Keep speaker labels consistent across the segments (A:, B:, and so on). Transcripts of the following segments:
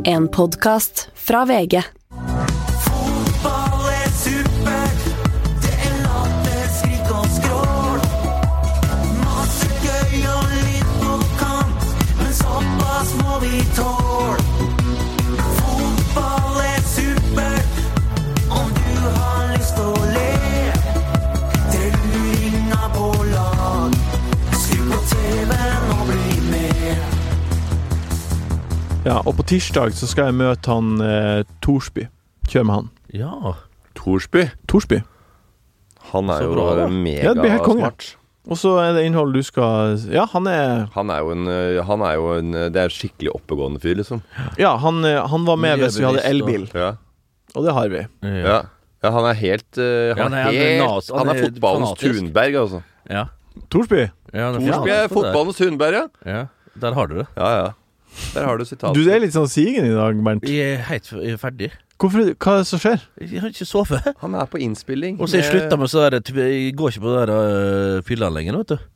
A: En podcast fra VG.
B: Ja, og på tirsdag så skal jeg møte han Torsby. Kjør med han.
C: Ja.
D: Torsby? Han jo megasmart.
B: Og så det innhold du skal... Ja, han
D: jo en det skikkelig oppegående fyr, liksom.
B: Ja, han var med hvis vi hadde elbil.
D: Ja.
B: Og det har vi.
D: Ja, han helt... han er fotballens Thunberg, altså.
C: Ja.
B: Torsby?
C: Ja,
D: Torsby fotballens Thunberg, ja.
C: Ja, der har du det.
D: Ja. Der har du sitat.
B: Du er litt sånn sigen i dag, Bernt.
C: Jeg helt ferdig.
B: Hvorfor? Hva det som skjer?
C: Jeg har ikke sovet.
D: Han på innspilling.
C: Og så jeg sluttet med så jeg går ikke på det der fylla lenger, vet du.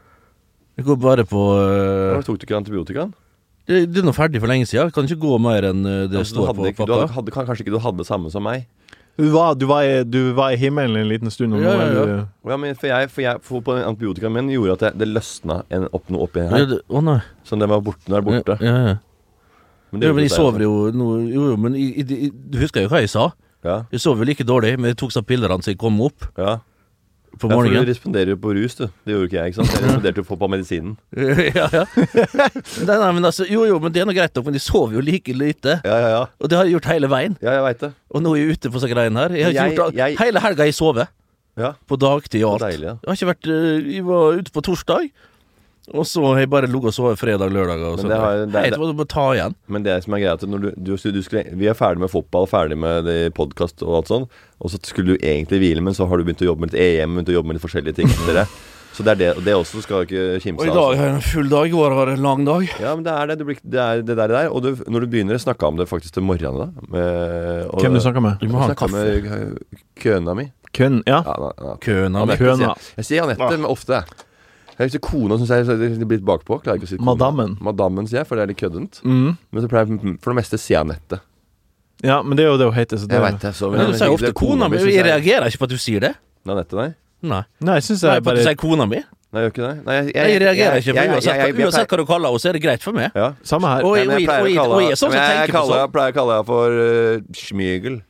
C: Jeg går bare på
D: Tok du ikke antibiotikaen?
C: Det er noe ferdig for lenge siden. Jeg kan ikke gå mer enn det står på pakka.
D: Kanskje ikke du hadde det samme som meg?
B: Du var i himmelen en liten stund.
C: Ja.
D: Ja, men for jeg på antibiotikaen min gjorde at det løsna noe oppi her.
C: Nei.
D: Så det var borte når det borte.
C: Ja.
D: Men
C: jeg sover jo men du husker jo hva jeg sa.
D: Ja.
C: Jeg sov jo like dårlig, men jeg tok seg pillerne så jeg kom opp.
D: Ja.
C: På morgenen.
D: For du responderer jo på rus, du. Det gjorde ikke jeg, ikke sant? Jeg responderte jo på medisinen.
C: Ja. Nei, men altså, jo, men det er noe greit nok, men de sover jo like lite.
D: Ja.
C: Og det har jeg gjort hele veien.
D: Ja, jeg vet det.
C: Og nå er jeg ute på sånne greiene her. Jeg har ikke gjort hele helga jeg sover.
D: Ja.
C: På dagtid og alt.
D: Deilig, ja.
C: Jeg har ikke vært Jeg var ute på torsdag, og så har jeg bare ligget og sovet fredag, lørdag og sånn. Jeg må bare ta igjen. Men det som greit, at når du skulle, vi ferdig med fotball, ferdig med podcast og alt sånn, og så skulle du egentlig hvile, men så har du begynt å jobbe med litt EM, begynt å jobbe med litt forskjellige ting etter det. Så det det, og det også skal ikke kimse av. Og i dag har jeg en full dag, i går har jeg en lang dag.
D: Ja, men det er det der. Og når du begynner å snakke om det faktisk til morgenen da.
B: Hvem du snakker med?
C: Du må ha en kaffe.
D: Med køna mi.
B: Køn, ja.
C: Køna.
D: Jeg sier Anette, men ofte. Jeg synes kona synes jeg er blitt bakpå. Klarer ikke å si kona. Madammen sier jeg, for det er litt køddent. Men så pleier jeg for det meste sier Anette.
B: Ja, men det er jo det hun heter. Så det...
D: Jeg vet det.
C: Men du sier ofte kona mi. Jeg reagerer ikke på at du sier det.
D: Anette, nei?
B: Nei, jeg synes jeg bare...
C: Du sier kona mi?
D: Nei, jeg gjør ikke det.
C: Jeg reagerer ikke på uansett hva du kaller henne, så er det greit for meg.
D: Ja.
B: Samme her.
C: Og jeg er sånn som tenker på sånn.
D: Jeg pleier å kalle henne for smygel.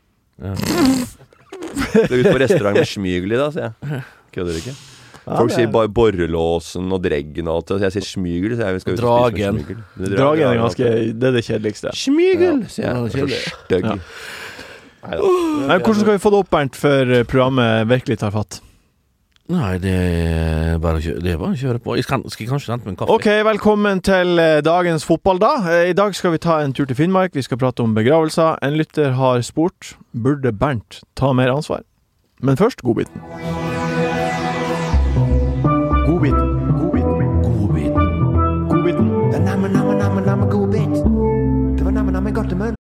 D: Du er ute på restaurant med smygel i da, sier jeg. Kødder ikke. Folk sier bare borrelåsen og dreggen og alt. Jeg sier smygel, så jeg skal ut og spise med smygel.
B: Dragen er ganske... Det er det kjedeligste.
D: Smygel, sier jeg. Støgg.
B: Hvordan skal vi få det opp, Bernt, før programmet virkelig tar fatt?
C: Nei, det er bare å kjøre på. Jeg skal kanskje hente meg en kaffe.
B: Ok, velkommen til dagens fotball da. I dag skal vi ta en tur til Finnmark. Vi skal prate om begravelser. En lytter har spurt, burde Bernt ta mer ansvar? Men først, godbiten.
E: Det namme godbit. Det var namme godtemunn.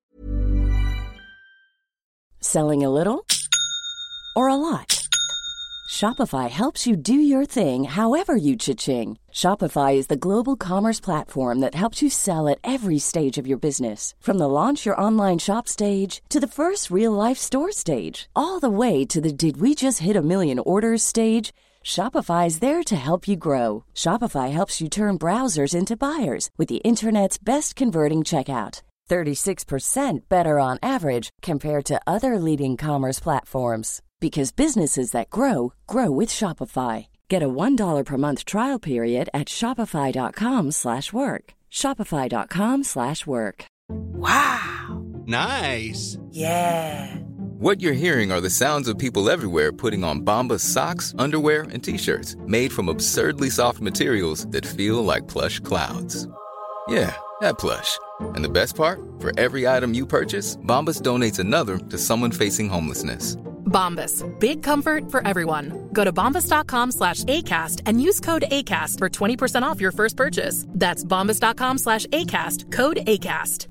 A: Selling a little or a lot? Shopify helps you do your thing however you cha-ching. Shopify is the global commerce platform that helps you sell at every stage of your business. From the launch your online shop stage to the first real-life store stage, all the way to the did we just hit a million orders stage. Shopify is there to help you grow. Shopify helps you turn browsers into buyers with the internet's best converting checkout. 36% better on average compared to other leading commerce platforms. Because businesses that grow, grow with Shopify. Get a $1 per month trial period at shopify.com/work. Shopify.com/work.
F: Wow! Nice!
E: Yeah!
F: What you're hearing are the sounds of people everywhere putting on Bombas socks, underwear, and T-shirts made from absurdly soft materials that feel like plush clouds. Yeah, that plush. And the best part? For every item you purchase, Bombas donates another to someone facing homelessness.
G: Bombas. Big comfort for everyone. Go to bombas.com/ACAST and use code ACAST for 20% off your first purchase. That's bombas.com/ACAST. Code ACAST.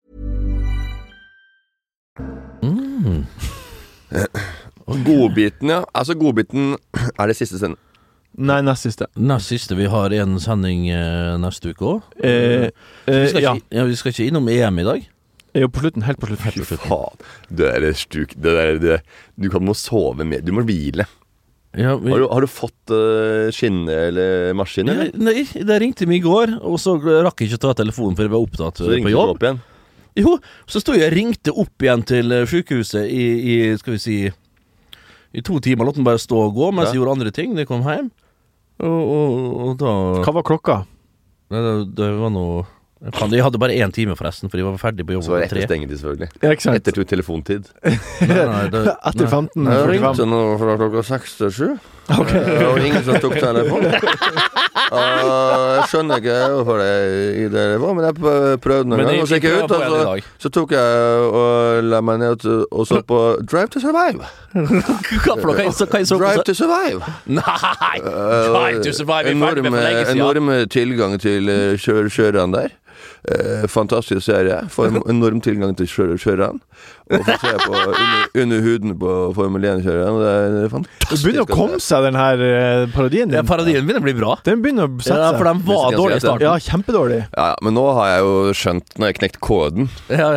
D: Godbiten, ja. Altså, godbiten det siste sending.
B: Nei, nest siste. Vi har en sending neste uke også.
C: Vi skal ikke innom EM i dag.
B: Jo, på slutten, helt på slutten.
D: Faen, det stuk. Du må sove mer, du må hvile.
C: Ja,
D: har du fått skinne eller maskin, eller?
C: Nei, det ringte meg I går, og så rakk jeg ikke ta telefonen, for jeg var opptatt
D: så
C: på jobb.
D: Opp igjen?
C: Jo, så stod jeg og ringte opp igjen til sykehuset I skal vi si, I 2 timer, lot den bare stå og gå, mens jeg gjorde andre ting, da jeg kom hjem. Og da...
B: Hva var klokka?
C: Det var noe... Jeg hadde bare 1 time forresten, for jeg var ferdig på jobb.
D: Så var det etter stengetid selvfølgelig.
B: Ja, ikke sant.
D: Etter telefontid.
B: Etter 15.
D: Jeg ringte nå fra klokka 6 til 7.
B: Okay.
D: Og ingen som tok telefonen. Jeg skjønner ikke hvorfor det var, men jeg prøvde noen gang. Og så gikk jeg ut, og så tok jeg og la meg ned og så på Drive to Survive.
C: Hva for noe?
D: Drive to Survive.
C: Nei! Drive to Survive
D: enorm tilgang til kjøreren der. Fantastisk serie. For enorm tilgang til kjøreren. Og få se på under huden på Formel 1-kjøreren. Det fantastisk.
B: Det begynner å komme seg, den her parodien din.
C: Ja, parodien begynner å bli bra.
B: Den begynner å sette seg.
C: Ja, for den var dårlig I starten.
B: Ja, kjempedårlig.
D: Ja, men nå har jeg jo skjønt, når jeg knekt koden.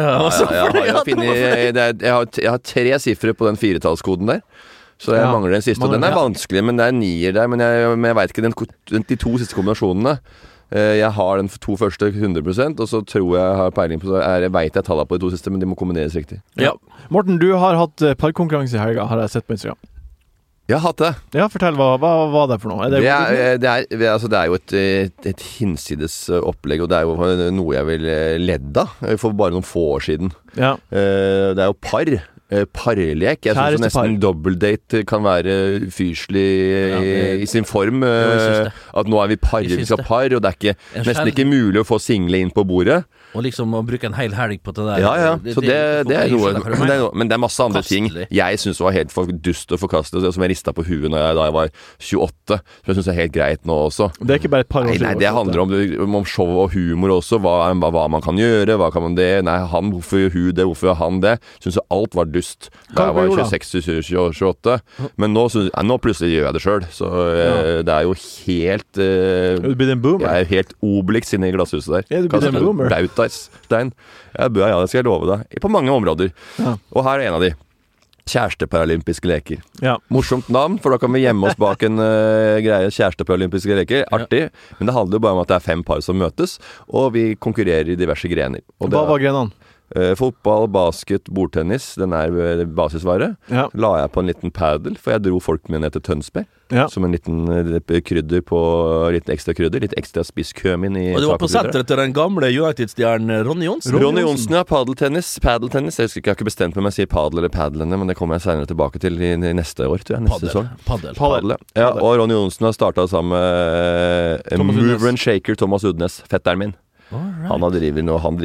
D: Jeg har 3 siffre på den 4-tallskoden der. Så jeg mangler den siste. Den vanskelig, men det 9 der. Men jeg vet ikke de 2 siste kombinasjonene. Jeg har den 2 første 100%, og så tror jeg har peiling på det. Jeg vet jeg taler på de 2 siste, men de må kombineres riktig.
B: Ja. Morten, du har hatt parkonkurranse I helga, har jeg sett på Instagram.
D: Jeg har hatt det.
B: Ja, fortell, hva var det for noe?
D: Det er jo et hinsides opplegg, og det jo noe jeg vil ledd av for bare noen få år siden.
B: Ja.
D: Det jo par. Parlek. Jeg synes nesten dobbeltdate kan være fyrslig I sin form. At nå vi par, vi skal par, og det ikke, nesten ikke mulig å få single inn på bordet.
C: Og liksom å bruke en hel helg på det der.
D: Ja, så det noe. Men det masse andre ting jeg synes var helt for dust og forkastet, som jeg ristet på huet da jeg var 28. Så jeg synes det helt greit nå også.
B: Det ikke bare et par år siden.
D: Nei, det handler om show og humor også. Hva man kan gjøre, hva kan man det? Nei, hvorfor gjør hun det? Hvorfor gjør han det? Synes jeg alt var dust da jeg var 26-28. Men nå plutselig gjør jeg det selv. Så det jo helt
B: Du blir en boomer.
D: Jeg helt Obelix inne I glasshuset der.
B: Ja, du blir en boomer.
D: Stein. Det skal jeg love deg. På mange områder. Ja. Og her en av de. Kjæresteparalympiske leker.
B: Ja.
D: Morsomt navn, for da kan vi gjemme oss bak en greie. Kjæresteparalympiske leker. Artig. Men det handler jo bare om at det 5 par som møtes, og vi konkurrerer I diverse grener. Og
B: hva var grenene?
D: Fotball, basket, bordtennis. Den basisvare.
B: Ja.
D: La jeg på en liten paddle, for jeg dro folk med ned til Tønsberg.
B: Ja. Som
D: en liten krydder på litt ekstra krydder, litt ekstra spisskømin I.
C: Og du var på senteret til den gamle United-stjernen Ronny Johnsen.
D: Ronny Johnsen, ja, paddeltennis. Jeg husker ikke, jeg har ikke bestemt meg om jeg sier paddel eller paddlene, men det kommer jeg senere tilbake til I neste år, tror jeg, neste sesong.
C: Paddel.
D: Ja, og Ronny Johnsen har startet sammen med Mover and Shaker Thomas Udnes, fetteren min.
C: Right.
D: Han driver nå, han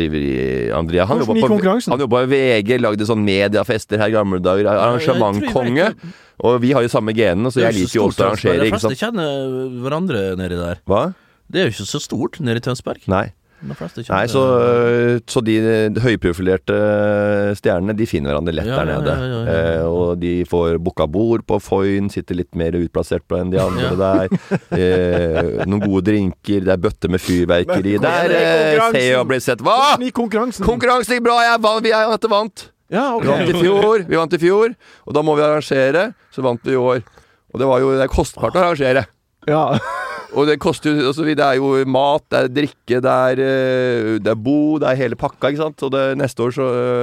D: jobber I VG, lagde sånn mediafester her I gamle dager, arrangementkonge, og vi har jo samme genene, så jeg liker jo også å arrangere, ikke sant?
C: De fleste kjenner hverandre nedi der.
D: Hva?
C: Det jo ikke så stort nede I Tønsberg.
D: Nei, så de høyprofilerte stjernene, de finner hverandre lett der nede. Og de får booka bord på Foyn, sitter litt mer utplassert på enn de andre der. Noen gode drinker, det bøtter med fyrverkeri. Der Theo ble sett. Hva? Konkurransen gikk bra, vi vant.
B: Ja, okay.
D: Vi vant I fjor, og da må vi arrangere, så vant vi I år. Og det kostbart å arrangere.
B: Ja.
D: Og det koster jo, altså, det jo mat, det drikke, det bo, det hele pakka, ikke sant? Og neste år så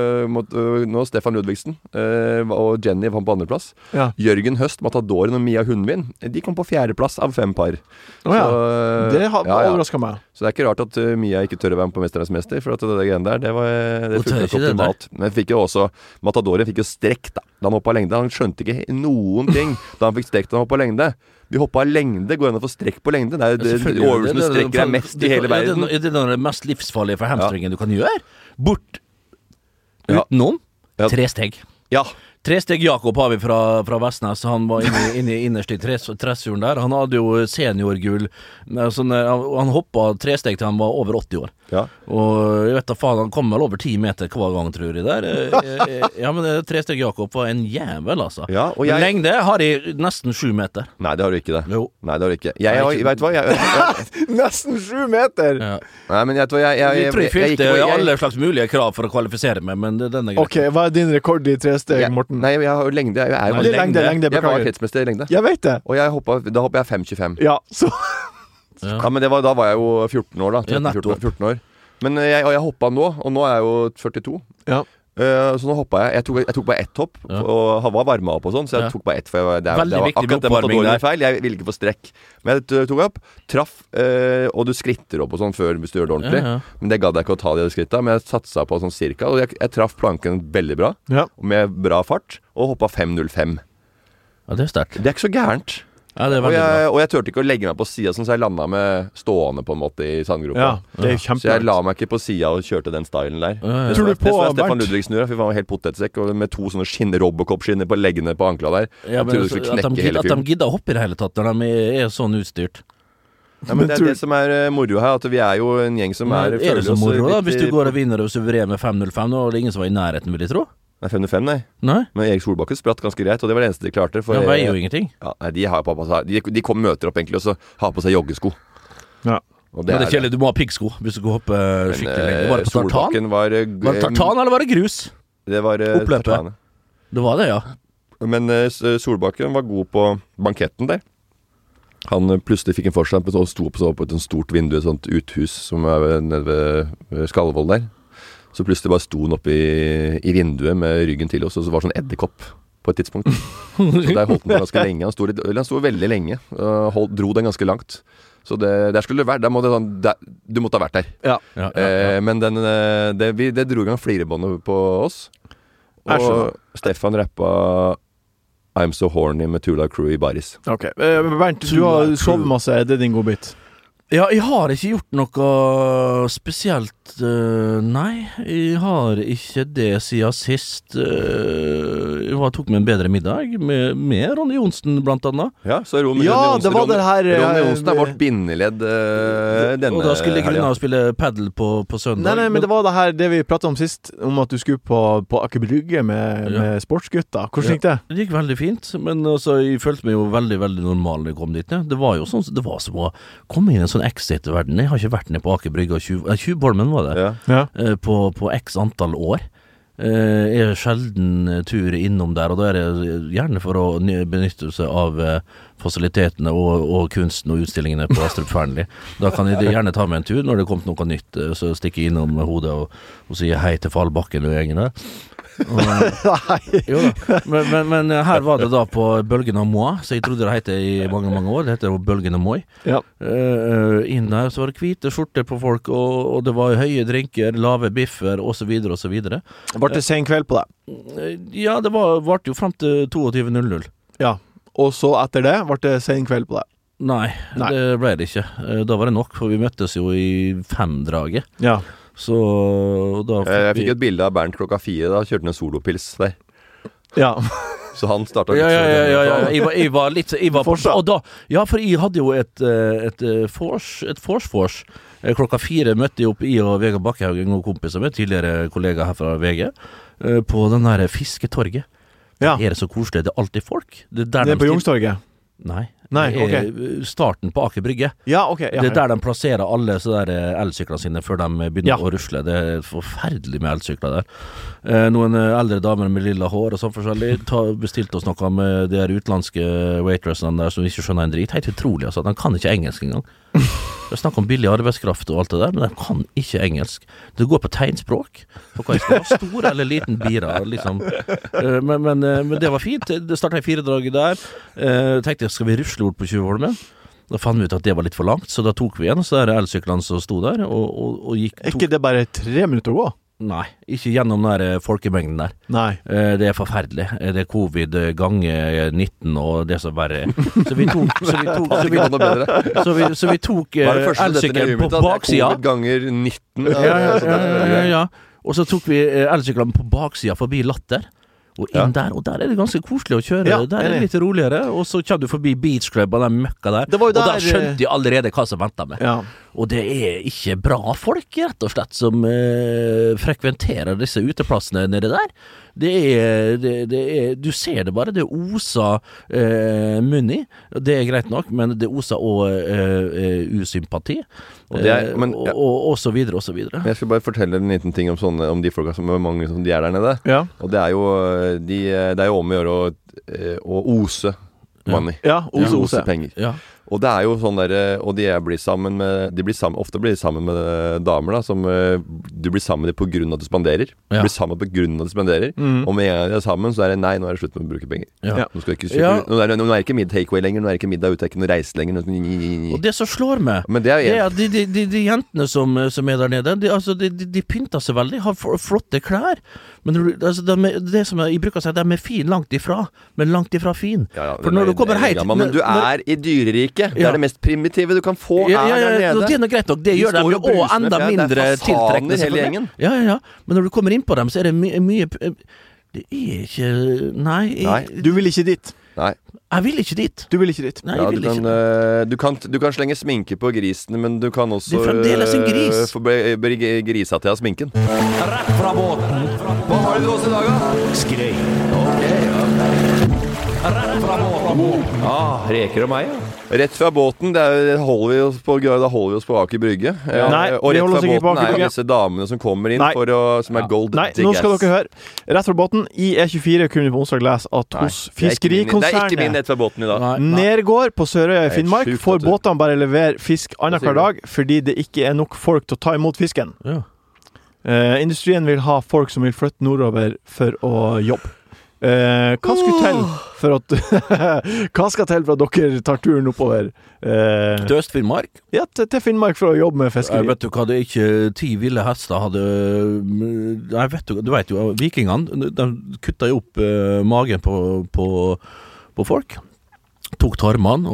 D: nå Stefan Ludvigsen og Jenny var på andreplass.
B: Ja.
D: Jørgen Høst, Matadoren og Mia Hundvin, de kom på 4. plass av 5 par.
B: Ja. Det overrasket meg.
D: Så det ikke rart at Mia ikke tør å være med på Mesternes Mester, for at det greiene der, det funket optimalt. Men fikk jo også, Matadoren fikk jo strekk da han hoppet lengde. Han skjønte ikke noen ting da han fikk strekk da han hoppet lengde. Vi hoppet lengde, går an å få strekk på lengde. Det overraskende strekker mest I hele verden.
C: Det det mest livsfarlige for hamstringen du kan gjøre. Bort utenom 3 steg.
D: Ja.
C: Tresteg Jakob har vi fra Vestnes. Han var inne innerst i tressuren der. Han hadde jo seniorgull. Han hoppet tresteg til han var over 80 år.
D: Ja.
C: Og jeg vet da faen, han kom vel over 10 meter hver gang, tror jeg der. Ja, men Tresteg Jakob var en jævel, altså.
D: Ja, og
C: lengde har jeg nesten 7 meter.
D: Nei, det har du ikke det.
C: Jo.
D: Nei, det har du ikke. Vet du hva?
B: Nesten 7 meter!
D: Ja. Nei, men jeg tror
C: jeg tror jeg fylte alle slags mulige krav for å kvalifisere meg, men denne greit.
B: Ok, hva din rekord i tresteg, Morten?
D: Nei, jeg har lengde.
B: Lengde,
D: jeg var kretsmester i lengde.
B: Jeg vet det.
D: Og da hoppet jeg 5,25.
B: Ja, så
D: ja, men da var jeg jo 14 år da. 14 år. Men jeg hoppet nå, og nå er jeg jo 42.
B: Ja.
D: Så nå hoppet jeg tok bare ett hopp, og han var varmet opp og sånn, så jeg tok bare ett, for det var akkurat det måtte dårlig feil. Jeg ville ikke få strekk. Men jeg tok opp, traff, og du skritter opp og sånn før hvis du gjør det ordentlig. Men det gadd jeg ikke å ta de skrittet, men jeg satset på sånn cirka, og jeg traff planken veldig bra, med bra fart, og hoppet 5,05.
C: Ja, det sterkt.
D: Det ikke så gærent.
C: Ja, det er veldig bra.
D: Og jeg turte ikke å legge meg på siden, sånn, så jeg landet med stående på en måte i sandgropa.
B: Ja, det er kjempebra.
D: Så jeg la meg ikke på siden og kjørte den stylen der.
B: Tror du på
D: Stefan Ludvigsen gjorde, for han var helt potetsekk, og med 2 sånne Robocop-skinner på leggene på ankla der.
C: Ja, men at de gidder å hoppe i det hele tatt, når de er sånn utstyrt.
D: Ja, men det er det som er moro her, at vi er jo en gjeng som er
C: det så moro da, hvis du går og vinner og suverer med 5,05, og det er ingen som var i nærheten, vil jeg tro?
D: Nei, 5,05, nei. Men Erik Solbakken spratt ganske greit, og det var det eneste de klarte. For
C: han veier jo ingenting.
D: Ja, nei, de møter opp egentlig, og så har på seg joggesko.
B: Ja.
C: Og det er kjedelig, du må ha piggsko hvis du skal hoppe skikkelig lenge. Var det på tartan? Var det tartan, eller var det grus?
D: Det var
C: tartan. Det var det, ja.
D: Men Solbakken var god på banketten der. Han plutselig fikk en forstand og sto på et stort vindu, et sånt uthus som er nede ved Skalvold der. Så plutselig bare sto han oppe i vinduet med ryggen til oss, og så var det sånn edderkopp på et tidspunkt. Så der holdt han på ganske lenge. Han sto veldig lenge, dro den ganske langt. Så der skulle det være. Du måtte ha vært der.
B: Ja.
D: Men det dro i gang flirebåndet på oss. Og Stefan rappa I'm So Horny med Tula Crew i Baris.
B: Ok, Bernt, du har sovet masse. Det er din godbit.
C: Ja, jeg har ikke gjort noe spesielt, nei, jeg har ikke det siden sist. Jeg tok meg en bedre middag med Ronny Johnsen blant annet.
D: Ja, så Ronny Johnsen er vårt bindeledd denne
C: og da skulle jeg grunne å spille paddle på søndag.
B: Nei, men det var det vi pratet om sist, om at du skulle på Aker Brygge med sportsgutta. Hvordan gikk det? Det
C: gikk veldig fint, men altså, jeg følte meg jo veldig, veldig normal når jeg kom dit. Det var jo sånn, det var som å komme inn i en sånn exit-verden. Jeg har ikke vært ned på Aker Brygge og Tjuvholmen var det, på x antall år. Jeg er sjelden tur innom der, og da er det gjerne for å benytte seg av fasilitetene og kunsten og utstillingene på Astrup Fearnley. Da kan jeg gjerne ta meg en tur når det kommer noe nytt, så stikker jeg innom hodet og sier hei til Fallbakken og gjengen der. Jo da. Men her var det da på Bølgen av Moi, så jeg trodde det heter i mange år. Det heter jo Bølgen av Moi. Inn der så var det hvite skjorter på folk, og det var høye drinker, lave biffer og så videre og så videre.
B: Var det sen kveld på det?
C: Ja, det varte jo frem til 22:00.
B: Ja, og så etter det var det sen kveld på det?
C: Nei, det ble det ikke. Da var det nok, for vi møttes jo i 5-draget.
B: Ja.
C: Så da
D: jeg fikk et bilde av Bernt klokka 4. Da kjørte han en solopils der.
B: Ja.
D: Så han startet
C: Ja. Jeg var litt og da, ja, for jeg hadde jo et Force. Klokka 4 møtte jeg opp i og Vegard Bakkehaugen og kompiser med, tidligere kollega her fra VG, på den der fisketorget.
B: Ja.
C: Er det så koselig? Det er alltid folk. Det
B: er på Youngstorget?
C: Nei,
B: okay.
C: Starten på Aker Brygge.
B: Ja, ok.
C: Det er der de plasserer alle så der elsyklene sine før de begynner å rusle. Det er forferdelig med elsykler der. Noen eldre damer med lilla hår og sånn forskjellig bestilte oss noe med de utenlandske waitressene der som ikke skjønner en drit. Helt utrolig, altså. De kan ikke engelsk engang. Jeg snakker om billig arbeidskraft og alt det der, men de kan ikke engelsk. Det går på tegnspråk. For hva jeg skal ha, stor eller liten bira, liksom. Men det var fint. Det startet i 4-draget der. Tenkte jeg, skal vi rusle bort på Tjuvholmen? Da fant vi ut at det var litt for langt, så da tok vi igjen. Så er det elsyklene som sto der, og gikk...
B: ikke det bare 3 minutter å gå?
C: Nei, ikke gjennom den folkemengden der.
B: Nei.
C: Det er forferdelig. Det er covid ganger 19 og det som verre. Så vi tok elsykkelen på baksida.
D: Covid ganger 19.
C: Ja. Og så tok vi elsykkelen på baksida forbi Latter. Og inn der, og der det ganske koselig å kjøre. Der det litt roligere, og så kommer du forbi Beach Club og den møkka der. Og da skjønte de allerede hva som ventet meg. Ja. Og det ikke bra folk, rett og slett, som frekventerer disse uteplassene nede der. Du ser det bare, det oser munn i. Det greit nok, men det oser også usympati. Og så videre, og så videre.
D: Jeg skal bare fortelle en liten ting om de folka som mange som de der nede. Ja. Og det jo det jo om å gjøre å ose money. Ja, ose penger. Ja. Og det jo sånn der, og de blir sammen med ofte blir de sammen med damer da, som du blir sammen med på grunn av at du spanderer. Du blir sammen på grunn av at du spanderer. Og med en gang de sammen, så det nei, nå det slutt med å bruke penger. Ja. Nå skal ikke kjøpe, nå det ikke takeaway lenger, nå det ikke middag ute, ikke noe reise lenger.
C: Og det som slår meg, det at de jentene som der nede, de pynter seg veldig, har flotte klær. Men det som jeg bruker å si, de fin langt ifra, men langt ifra fin. For når du kommer hit...
D: Men du i dyreriket. Det det mest primitive du kan få der nede.
C: Det noe greit nok. Det gjør dem jo også enda mindre tiltrekkende.
D: Hele gjengen.
C: Ja. Men når du kommer inn på dem, så det mye... Det ikke... Nei.
B: Du vil ikke dit.
D: Nei.
C: Jeg vil ikke dit.
B: Du vil ikke dit.
C: Nei, jeg vil
D: ikke. Du kan slenge sminke på grisene, men du kan også...
C: Det fremdeles en gris.
D: Bli grisa til av sminken.
H: Rett fra båten. Hva har du til oss i dag, da?
C: Skrei.
D: Ok.
H: Rett fra båten.
D: Reker og meg, Rett fra båten, da holder vi oss på Aker Brygge.
B: Nei,
D: og rett fra båten disse damene som kommer inn som gold diggers.
B: Nei, nå skal dere høre. Rett fra båten, i E24 kunne vi på onsdag lese at hos fiskerikonsernet
D: Det ikke min rett fra båten i dag.
B: Nergård på Sørøya i Finnmark får båtene bare levere fisk annenhver dag fordi det ikke nok folk til å ta imot fisken. Ja. Industrien vil ha folk som vil flytte nordover for å jobbe. Hva skal til for at hva skal til for at dere tar turen oppover
C: til Øst-Finnmark?
B: Ja, til Finnmark for å jobbe med fiskeri.
C: Jeg vet du hva, det ikke 10 ville hester hadde. Nei, du vet jo, vikingene de kuttet jo opp magen på folk, tok tarmene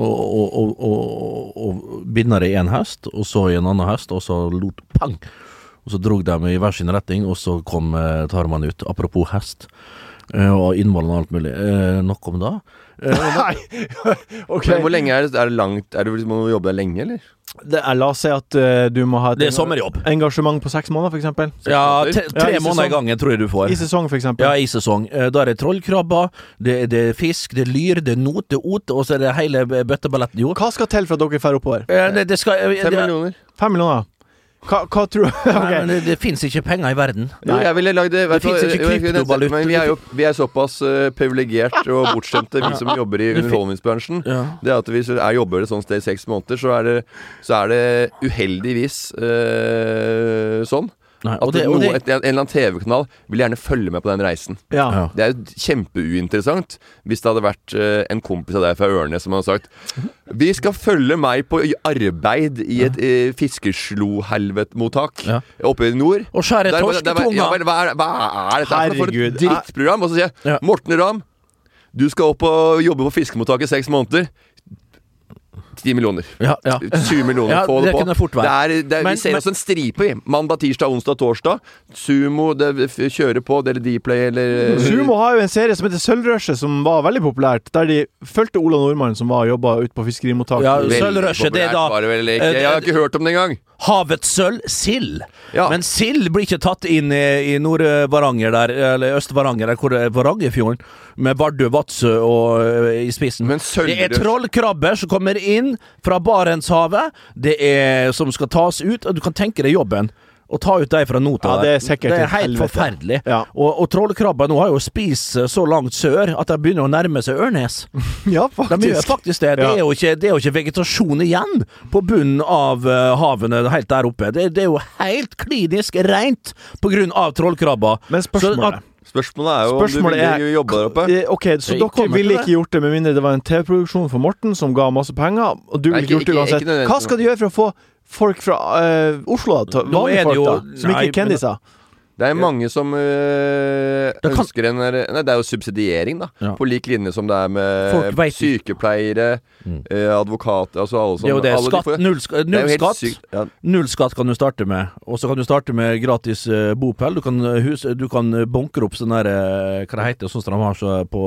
C: og bindet det i en hest, og så i en annen hest, og så lot pang, og så drog de i hver sin retning, og så kom tarmene ut. Apropos hest og innmålen og alt mulig. Nok om da.
B: Nei, ok.
D: Men hvor lenge det langt? Må du jobbe der lenge, eller?
B: La oss si at du må ha
C: et sommerjobb.
B: Engasjement på 6 måneder, for eksempel.
C: Ja, 3 måneder i gangen tror jeg du får.
B: I sesong, for eksempel.
C: Ja, i sesong. Da det trollkrabber, det fisk, det lyr, det not, det ot, og så det hele bøtteballetten.
B: Hva skal til for at dere fer oppover?
D: 5 millioner.
B: 5 millioner? Hva tror du?
C: Okay. Nei, det finnes ikke penger i verden.
D: Nei, jeg ville lagd det.
C: Det finnes ikke kryptovaluta.
D: Men vi såpass privilegert og bortskjemte, vi som jobber i underholdningsbransjen. Ja. Det at hvis jeg jobber et sånt sted i 6 måneder, så det uheldigvis sånn. Nei, at en eller annen TV-kanal vil gjerne følge med på den reisen. Ja. Det jo kjempeuinteressant hvis det hadde vært en kompis av deg fra Ørnes som hadde sagt vi skal følge meg på arbeid i et fiskeslo-helvetmottak oppe i nord.
C: Og skjære torsketunga.
D: Hva dette for et drittprogram? Og så sier jeg Morten Ramm, du skal opp og jobbe på fiskemottaket i 6 måneder. 10 millioner. 20 millioner. Få det på.
C: Kunne fort være.
D: Vi ser også en stripe. Mandag, tirsdag, onsdag, torsdag. Sumo, kjører på, eller Dplay, eller
B: Sumo har jo en serie som heter Sølvrøsje, som var veldig populært, der de følte Ola Nordmann, som var jobbet ute på fiskerimottak.
C: Ja, Sølvrøsje, det da
D: jeg har ikke hørt om det engang.
C: Havets sølv, sild. Ja. Men sild blir ikke tatt inn i Nord-Varanger der, eller Øst-Varanger, hvor det Varangerfjorden, med Vardø, Vadsø og i spissen. Det trollkrabber som kommer inn fra Barentshavet, som skal tas ut, og du kan tenke deg jobben. Og ta ut deg fra nota.
B: Ja, det er
C: helt forferdelig. Ja. Og trollkrabber nå har jo spist så langt sør at de begynner å nærme seg Ørnes.
B: Ja, faktisk.
C: De gjør faktisk det. Det er jo ikke vegetasjon igjen på bunnen av havene helt der oppe. Det er jo helt klinisk rent på grunn av trollkrabber.
B: Men spørsmålet
D: jo om du vil jobbe der oppe.
B: Ok, så dere ville ikke gjort det med mindre det var en TV-produksjon for Morten som ga masse penger, og du ville ikke gjort det uansett. Hva skal du gjøre for å få folk fra Oslo, vanlige folk da, som ikke kendiser?
D: Det mange som ønsker det er jo subsidiering da, på lik linje som det med sykepleiere, advokater, altså alle som...
C: Det er jo skatt, null skatt kan du starte med, og så kan du starte med gratis bopel, du kan bunkre opp sånne der, hva det heter, sånn som de har så på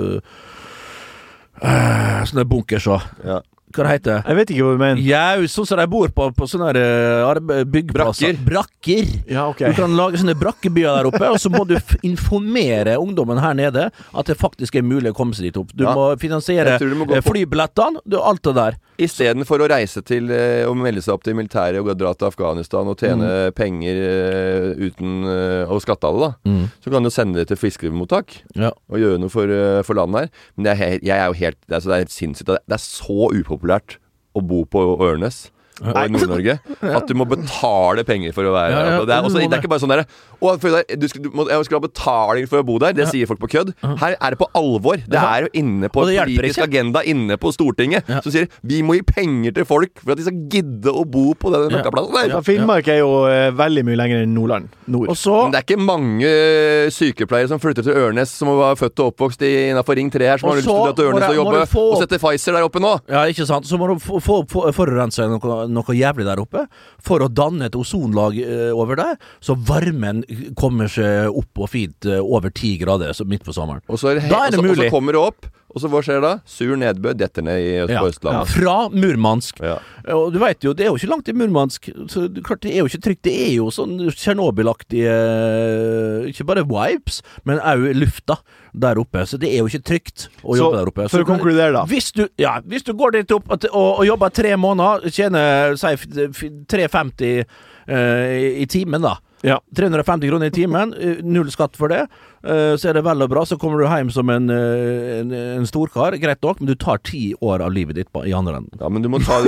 C: sånne bunkers så. Hva det heter?
B: Jeg vet ikke hva du mener.
C: Ja, sånn som de bor på sånne byggplasser. Brakker.
B: Ja, ok.
C: Du kan lage sånne brakkebyer der oppe, og så må du informere ungdommen her nede at det faktisk mulig å komme seg dit opp. Du må finansiere flybillettene, alt det der.
D: I stedet for å reise til og melde seg opp til militæret og dra til Afghanistan og tjene penger uten å skatte av det da, så kan du sende det til fiskermottak og gjøre noe for landet her. Men jeg jo helt, det helt sinnssykt. Det så upopulært å bo på Ørnes og i Nord-Norge at du må betale penger for å være der. Det er ikke bare sånn der jeg skal ha betaling for å bo der. Det sier folk på kødd. Her det på alvor. Det jo inne på politisk agenda, inne på Stortinget, som sier vi må gi penger til folk for at de skal gidde å bo på den møkkaplassen der.
B: Finnmark jo veldig mye lenger enn Nord.
D: Men det ikke mange sykepleiere som flytter til Ørnes som var født og oppvokst innenfor Ring 3 her, som har lyst til å dra til Ørnes og jobbe og sette Pfizer der oppe nå.
C: Ja, ikke sant. Så må du forurense noe jævlig der oppe for å danne et ozonlag over der, så varmen kommer seg opp og fint over 10 grader så midt på sommeren.
D: Og så da det mulig. Og så kommer det opp, og så hva skjer da? Sur nedbør detter ned på Østlandet.
C: Fra Murmansk. Og du vet jo, det jo ikke langt i Murmansk, så klart det jo ikke trygt. Det jo sånn Tjernobyl-aktige, ikke bare vibes, men også lufta der oppe. Så det jo ikke trygt å jobbe der oppe.
B: Så for å konkludere da.
C: Hvis du går dit opp og jobber 3 måneder, tjener 350 i timen da. 350 kroner i timen, null skatt for det, så det vel og bra, så kommer du hjem som en storkar, greit nok, men du tar 10 år av livet ditt i andre enden.
D: Ja, men du må ta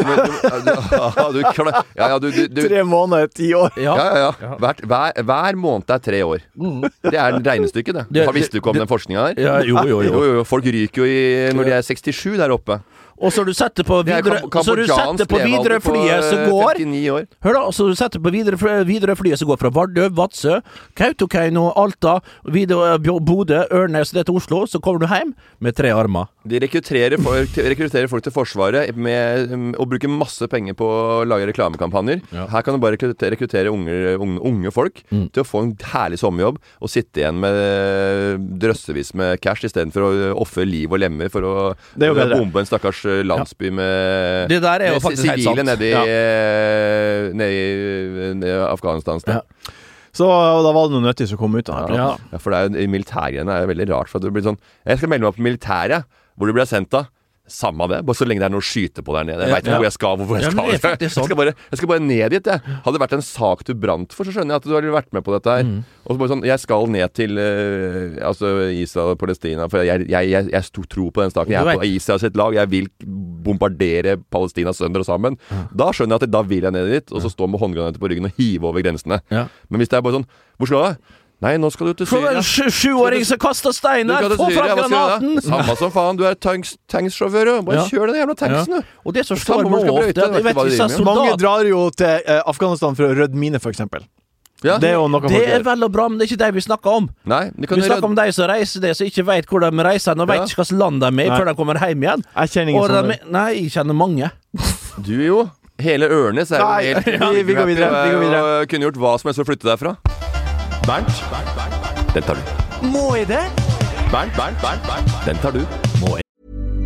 B: 3 måneder, 10 år.
D: Hver måned 3 år. Det regnestykket det. Visste du ikke om den forskningen der?
C: Jo.
D: Folk ryker jo når de 67 der oppe.
C: Og så du setter på videre flyet som går Hør da, så du setter på videre flyet som går fra Vardø, Vadsø, Kautokeino, Alta, Bodø, Ørnes, det til Oslo, så kommer du hjem med 3 armer.
D: De rekrutterer folk til Forsvaret med å bruke masse penger på å lage reklamekampanjer. Her kan du bare rekruttere unge folk til å få en herlig sommerjobb og sitte igjen med drøssevis med cash i stedet for å offre liv og lemmer for å bombe en stakkars landsby med
C: det der jo faktisk helt sant.
D: Nede i Afghanistan sted.
B: Så da var det noe nøttig som kom ut av her.
D: Ja, for i militærgreiene det veldig rart, for at det blir sånn jeg skal melde meg på militæret, hvor du blir sendt da samme det, bare så lenge det noe å skyte på der nede. Jeg vet ikke hvor jeg skal, hvorfor jeg skal. Jeg skal bare ned dit, jeg. Hadde det vært en sak du brant for, så skjønner jeg at du har vært med på dette her. Og så bare sånn, jeg skal ned til Israel og Palestina, for jeg tror på den staken. Jeg på Israel sitt lag, jeg vil bombardere Palestina sønder og sammen. Da skjønner jeg at da vil jeg ned dit, og så stå med håndgranater på ryggen og hive over grensene. Men hvis det bare sånn, hvor skal du? Nei, nå skal du til Syria.
C: 7-åring som kastet steiner, få fra granaten!
D: Samme som faen, du tanksjåfør. Bare kjør den jævla tanksen, du.
C: Og det som står nå ofte,
B: mange drar jo til Afghanistan for å rydde mine, for eksempel. Det jo noe
C: det vel og bra, men det ikke det vi snakker om.
D: Nei,
C: vi snakker om de som reiser det, som ikke vet hvor de reiser, og vet ikke hvilket land de i, før de kommer hjem igjen.
B: Jeg kjenner ingen sånne.
C: Nei, jeg kjenner mange.
D: Du jo. Hele Ørnes jo helt...
B: Vi går videre.
D: Kunne gjort hva som helst for å flytte derfra. Bernt, den tar du.
C: Må jeg det?
D: Bernt, den tar du.
C: Må jeg?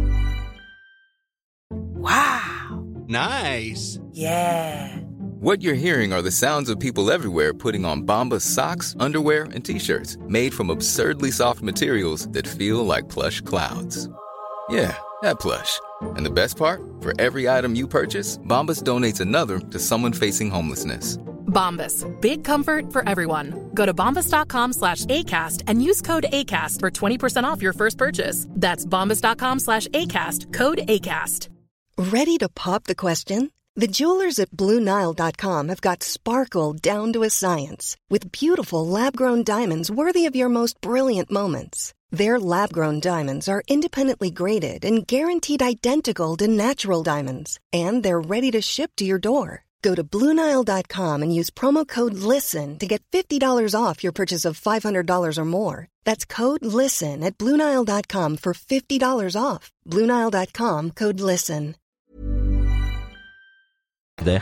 I: Wow. Nice.
F: Yeah. What you're hearing are the sounds of people everywhere putting on Bombas socks, underwear, and T-shirts made from absurdly soft materials that feel like plush clouds. Yeah, that plush. And the best part? For every item you purchase, Bombas donates another to someone facing homelessness.
G: Bombas, big comfort for everyone. Go to bombas.com/ACAST and use code ACAST for 20% off your first purchase. That's bombas.com/ACAST, code ACAST.
J: Ready to pop the question? The jewelers at BlueNile.com have got sparkle down to a science with beautiful lab-grown diamonds worthy of your most brilliant moments. Their lab-grown diamonds are independently graded and guaranteed identical to natural diamonds, and they're ready to ship to your door. Go to BlueNile.com and use promo code LISTEN to get $50 off your purchase of $500 or more. That's code LISTEN at BlueNile.com for $50 off. BlueNile.com, code LISTEN.
B: Det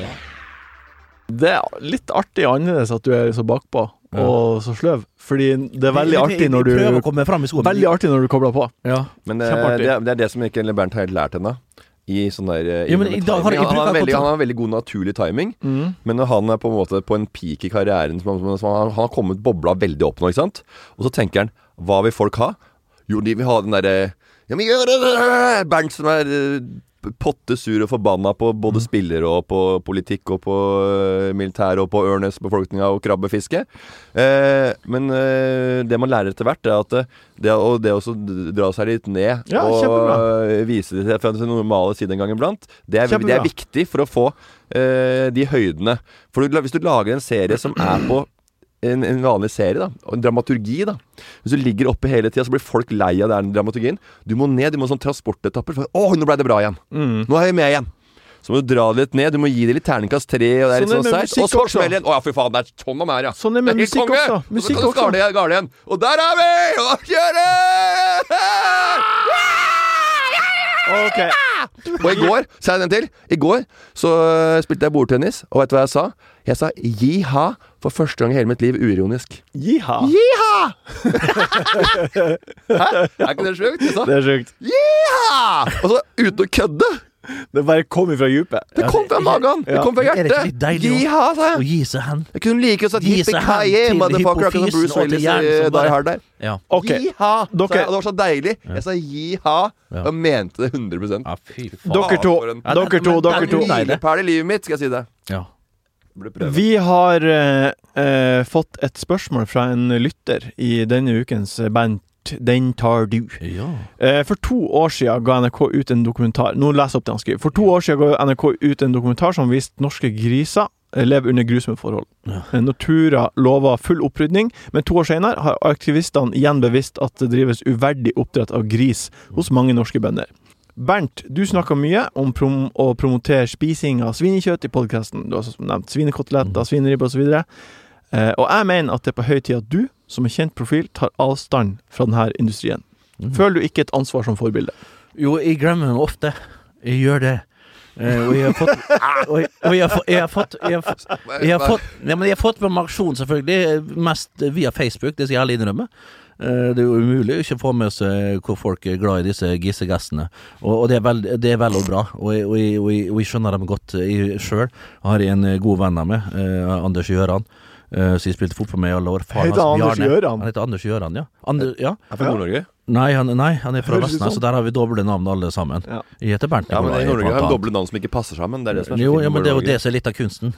B: litt artig annerledes at du så bakpå og så sløv, fordi det veldig artig når du veldig artig når du kobler på.
D: Ja. Men det det som ikke Bernt har helt lært ennå. I sånn der han har veldig god naturlig timing, men når han på en måte på en peak I karrieren, han har kommet bobla veldig opp nå, ikke sant? Og så tenker han, hva vil folk ha? Jo, de vil ha den der ja, men gjør det! Bernt som pottesur og forbanna på både spillere og på politikk og på militær og på ørnes befolkninga og krabbefiske. Men det man lærer etter hvert at det å dra seg litt ned og vise det fra den normale siden en gang iblant, det viktig for å få de høydene. For hvis du lager en serie som på en vanlig serie da, og en dramaturgi da. Hvis du ligger oppe hele tiden, så blir folk lei av den dramaturgien. Du må ned, du må sånn transportetapper. Nå ble det bra igjen. Nå jeg med igjen. Så må du dra det litt ned, du må gi det litt terningkast 3, og det litt sånn seigt. Og så smeller igjen. Ja, fy faen, det sånn man ja.
B: Sånn med musikk også.
D: Musikk også. Garde igjen. Og der vi! Og kjører!
B: Ok.
D: Og I går, sa jeg den til I går så spilte jeg bordtennis Og vet du hva jeg sa? Jeg sa jiha for første gang I hele mitt liv uironisk
B: Jiha?
D: Jiha! Hæ? Ikke det sjukt?
B: Det sjukt
D: Jiha! Og så uten å kødde
B: Det bare kom ifra djupet
D: Det kom fra magen Det kom fra hjertet Jiha, sa jeg
K: Å gi seg hen
D: Jeg kunne like å si Yippee-ki-yay Motherfucker Akkurat som Bruce Willis Die Hard der
B: Ok
D: Jiha Det var så deilig Jeg sa jiha Og mente det 100%
K: Ja, fy faen
B: Dere to
D: Det en milepæl I livet mitt Skal jeg si det
K: Ja
B: Vi har fått et spørsmål fra en lytter I denne ukens band Den tar du.
K: Ja.
B: For 2 år siden ga NRK ut en dokumentar. Nå leser jeg opp det han skriver. For 2 år siden ga NRK ut en dokumentar som viste norske griser lever under grusomme forhold.
K: Ja.
B: Natura lover full opprydning, men 2 år senere har aktivistene igjen bevisst at det drives uverdig oppdrett av gris hos mange norske bønder. Bernt, du snakket mye om å promotere spising av svinekjøtt I podcasten. Du har nevnt svinekoteletter, svineribber og så videre. Og jeg mener at det på høy tid at du, som kjent profil, tar avstand fra denne industrien. Føler du ikke et ansvar som forbilde?
K: Jo, jeg glemmer meg ofte. Jeg gjør det. Og jeg har fått med aksjon selvfølgelig, mest via Facebook, det skal jeg ærlig innrømme. Det jo umulig å ikke få med seg hvor folk glad I disse gissegestene og det er vel og bra og jeg skjønner dem godt jeg selv har en god venn av meg Anders Gjøran så jeg spilte fotball med I alle år
B: Heter Anders Gjøran?
K: Han heter Anders Gjøran, ja
D: ja. Fra Nord-Norge?
K: Nei, han fra Vestnes, så der har vi doble navn alle sammen.
B: Ja.
K: Jeg heter Bernt.
D: Ja, men I Norge har vi doble navn som ikke passer sammen. Det det som
K: jo, ja, men det jo det som litt av kunsten.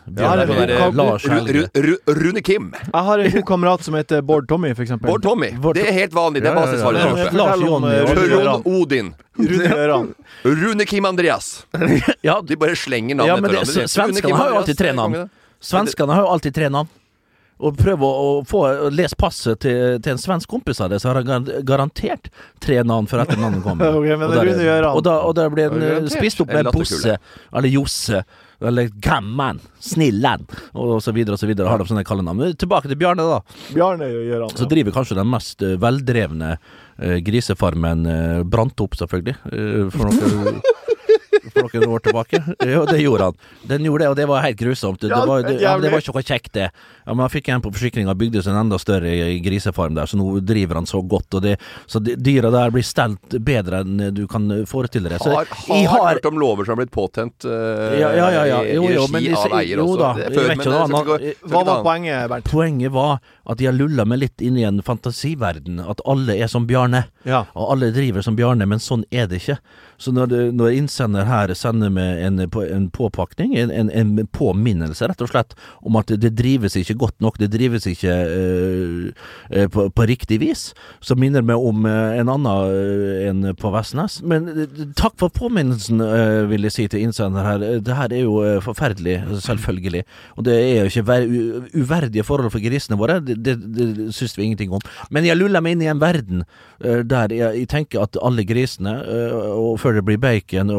D: Rune Kim.
B: Jeg har en god kamerat som heter Bård Tommy, for eksempel.
D: Bård Tommy. Det helt vanlig. Det basisvaret.
B: Ron
D: Odin. Rune Kim Andreas.
K: Ja,
D: de bare slenger navn
K: etter hverandre. Svenskene har jo alltid 3 navn. Svenskene har jo alltid 3 navn. Og prøve å få lese passet til en svensk kompis av det, så har han garantert 3 navn før etter navnet kommer.
B: Okay, men
K: og da blir den spist opp med Bosse, eller Josse, eller Gamman, Snillan, og så videre, har de sånne kallenavn. Tilbake til Bjarne da.
B: Bjarne gjør han.
K: Så driver kanskje den mest veldrevne grisefarmen brant opp, selvfølgelig, for noen år tilbake. Ja, det gjorde han. Den gjorde det, og det var helt grusomt. Det var ikke noe kjekt det. Ja, men han fikk en på forsikring og bygde seg en enda større grisefarm der, så nå driver han så godt, og så dyra der blir stelt bedre enn du kan forestille deg.
D: Har hørt om lover som har blitt påtent
K: jo, men
D: av eier også.
B: Hva var poenget, Bernt?
K: Poenget var at de har lullet meg litt inn I en fantasiverden, at alle som Bjarne, og alle driver som Bjarne, men sånn det ikke. Så når innsender her sender med en påpakning, en påminnelse rett og slett, om at det drives ikke godt nok, det drives ikke på riktig vis, så minner meg om en annen på Vestnes. Men takk for påminnelsen, vil jeg si til innsender her. Det her jo forferdelig, selvfølgelig. Og det jo ikke uverdige forhold for grisene våre, det synes vi ingenting om. Men jeg luller meg inn I en verden der jeg tenker at alle grisene, og før det blir bacon og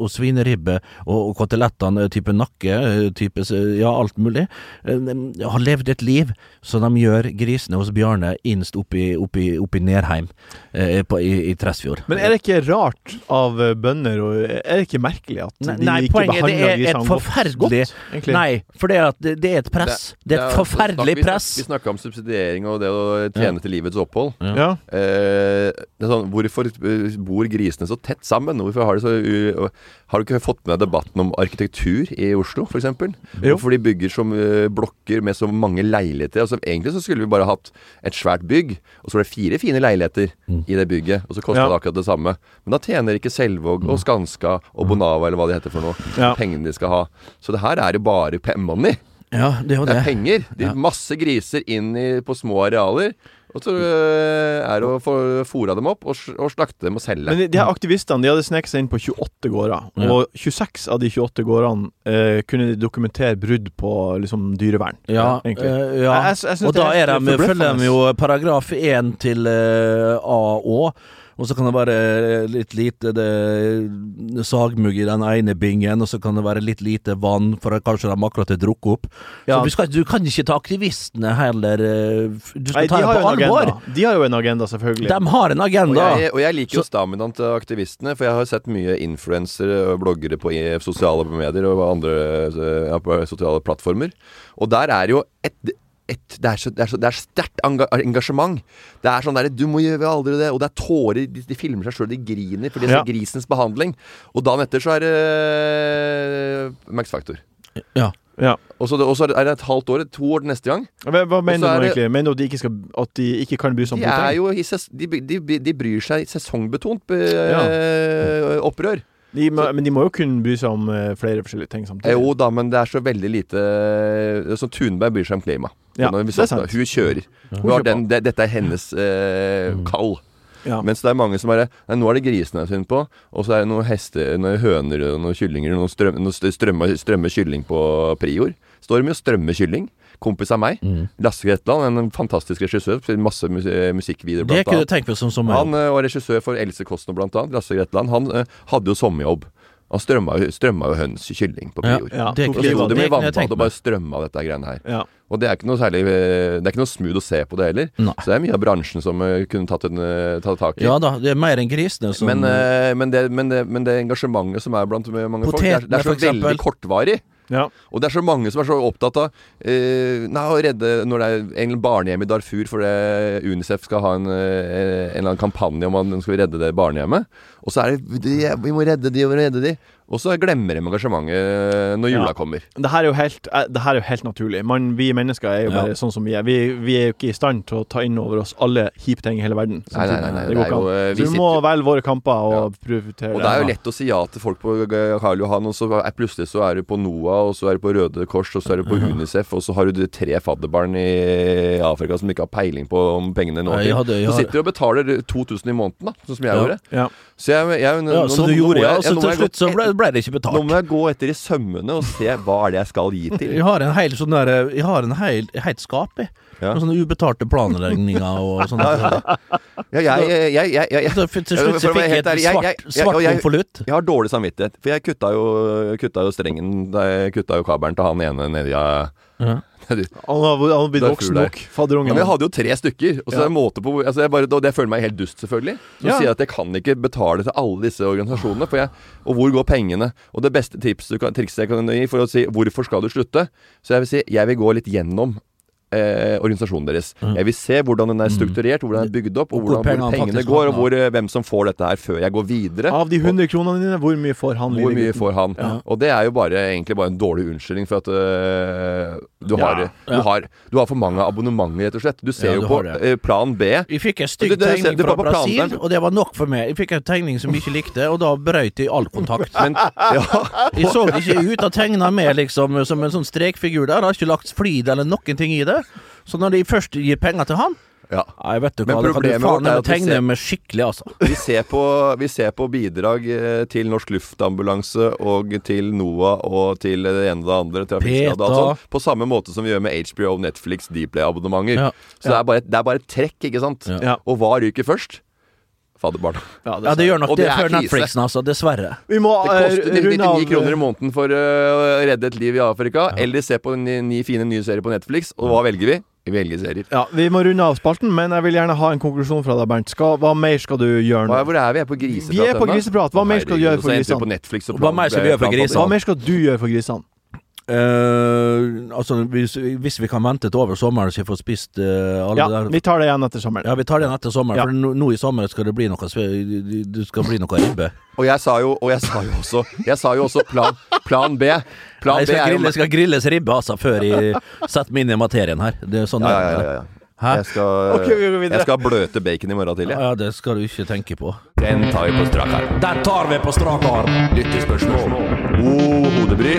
K: og svineribbe og kotelettene, type nakke, type, ja, alt mulig, har levd et liv så de gjør grisene hos Bjarne innst oppi Nerheim i Tresfjord.
B: Men det ikke rart av bønder, og det ikke merkelig at de ikke behandler grisene godt?
K: Nei, for det et press. Det et forferdelig press.
D: Vi snakket om subsidiering og det å tjene til livets opphold.
B: Ja.
D: Det sånn, hvorfor bor grisene så tett sammen? Hvorfor har du ikke fått med debatten om arkitektur i Oslo, for eksempel? Hvorfor de bygger som blokker med så mange leiligheter? Altså, egentlig så skulle vi bare hatt et svært bygg, og så var det 4 fine leiligheter i det bygget, og så kostet det akkurat det samme. Men da tjener ikke Selvåg og Skanska og Bonava, eller hva de heter for noe, pengene de skal ha. Så det her jo bare money.
K: Ja, det
D: penger. Det masse griser inn på små arealer, og så det å fôre dem opp og slakte dem og selge.
B: Men de her aktivistene, de hadde sneket seg inn på 28 gårder, og 26 av de 28 gårdene kunne de dokumentere brudd på liksom dyrevern.
K: Ja, og da følger de jo paragraf 1 til A og så kan det være litt lite sagmugg i den ene bingen, og så kan det være litt lite vann, for kanskje de akkurat drukker opp. Så du kan ikke ta aktivistene heller, du skal ta dem på alvor.
B: De har jo en agenda, selvfølgelig.
K: De har en agenda.
D: Og jeg liker jo staminaen til aktivistene, for jeg har sett mye influensere og bloggere på sosiale medier og andre på sosiale plattformer. Og der jo det sterkt engasjement. Det sånn der, du må gjøre aldri det, og det tårer, de filmer seg selv, de griner, for det grisens behandling. Og dagen etter så det Max Factor.
K: Ja.
D: Og så det et halvt år, 2 år neste gang.
B: Hva mener du egentlig? Mener du at de ikke kan bry seg om
D: de bryr seg sesongbetont opprør.
B: Men de må jo kunne bry seg om flere forskjellige ting samtidig.
D: Jo da, men det så veldig lite. Som Thunberg bryr seg om klima.
B: Ja, det sant.
D: Hun kjører. Dette hennes kall. Ja. Mens det mange som nå det grisene jeg synd på, og så det noen hester, noen høner og noen kyllinger, noen strømme kylling på Prior. Står det med å strømme kylling. Kompis av meg, Lasse Gretland, en fantastisk regissør, masse musikkvideoer blant annet.
K: Det kunne du tenkt på som
D: Han var regissør for Else Kåss blant annet, Lasse Gretland. Han hadde jo sommerjobb. Han strømma jo høns kylling på Prior.
K: Det
D: sto det med vannbad og bare strømma dette greiene her.
B: Ja.
D: Og det ikke noe særlig, det ikke noe smooth å se på det heller.
K: Nei.
D: Så det mye av bransjen som kunne tatt tak i.
K: Ja da, det mer enn grisene som...
D: Men det engasjementet som blant mange folk, det så veldig kortvarig.
B: Ja.
D: Og det så mange som så opptatt av å redde når det en barnehjem i Darfur fordi UNICEF skal ha en eller annen kampanje om at de skal redde det barnehjemmet. Og så vi må redde de. Og så glemmer de engasjementet når jula kommer.
B: Det her jo helt naturlig. Vi mennesker jo bare sånn som vi er. Vi jo ikke i stand til å ta inn over oss alle kjipe ting i hele verden.
D: Nei.
B: Det går ikke an. Så vi må velge våre kamper og prioritere.
D: Og det jo lett å si ja til folk på Karl Johan, og så plutselig så du på NOAH, og så du på Røde Kors, og så du på UNICEF, og så har du 3 fadderbarn i Afrika som ikke har peiling på om pengene nå. Så sitter du og betaler 2000 i måneden, da, sånn som jeg gjorde.
B: Ja.
D: Så
K: så du gjorde og så til slutt så ble det ikke betalt.
D: Nå må jeg gå etter i sømmene og se hva det jeg skal gi til.
K: Jeg har en helt skap i. Noen sånne ubetalte planregninger og sånne. Til slutt så fikk jeg svart konvolutt.
D: Jeg har dårlig samvittighet, for jeg kutta jo strengen, jeg kutta jo kabelen til han ene nede i
B: Han har blitt voksen nok, fadderungen.
D: Men jeg hadde jo 3 stykker, og så en måte på og det føler meg helt dust, selvfølgelig. Så sier jeg at jeg kan ikke betale til alle disse organisasjonene, og hvor går pengene? Og det beste trikset jeg kan gi for å si hvorfor skal du slutte, så jeg vil si, jeg vil gå litt gjennom organisasjonen deres. Jeg vil se hvordan den strukturert, hvordan den bygd opp, og hvor pengene går, og hvem som får dette her før jeg går videre.
B: Av de 100 kronene dine, hvor mye får han?
D: Ja. Og det jo egentlig bare en dårlig unnskyldning for at du har for mange abonnementer, rett og slett. Du ser jo på plan B.
K: Vi fikk en stygg tegning fra Brasil, og det var nok for meg. Jeg fikk en tegning som jeg ikke likte, og da brøt jeg all kontakt. Jeg så ikke ut av tegna med liksom, som en sånn strekfigur der. Jeg har ikke lagt flid eller noen ting i det. Så når de først gir penger til han, jeg vet du hva, det kan du faen tegne med skikkelig, altså.
D: Vi ser på bidrag til Norsk Luftambulanse og til NOAH og til det ene og det andre trafikkskade, på samme måte som vi gjør med HBO, Netflix, Dplay-abonnementer. Så det er bare et trekk, ikke sant? Og hva ryker først? fadderbarn.
K: Ja, det gjør nok det før Netflixen, altså, dessverre.
D: Det koster 99 kroner i måneden for å redde et liv i Afrika, eller se på 9 fine nye serier på Netflix, og hva velger vi? Vi velger serier.
B: Ja, vi må runde av spalten, men jeg vil gjerne ha en konklusjon fra deg, Bernt. Hva mer skal du gjøre nå?
D: Hvor er vi? På griseprat.
B: Vi på griseprat. Hva mer skal du gjøre for grisene?
K: Hva mer skal vi gjøre for grisene?
B: Hva mer skal du gjøre for grisene?
K: Altså hvis vi kan vente til over sommeren så vi får spist alle der.
B: Vi tar det igjen etter sommeren.
K: Ja, vi tar det igjen etter sommeren, for nå i sommer skal det bli noe ribbe.
D: Og jeg sa jo også plan B.
K: Det skal grilles ribbe altså før jeg setter meg inn i materien her. Det er sånn.
D: Ja. Jeg skal bløte bacon i morgen til.
K: Ja, det skal du ikke tenke på.
D: Den tar vi på strak arm.
K: Den tar vi på strak arm.
D: Lyttespørsmål. Hodebry.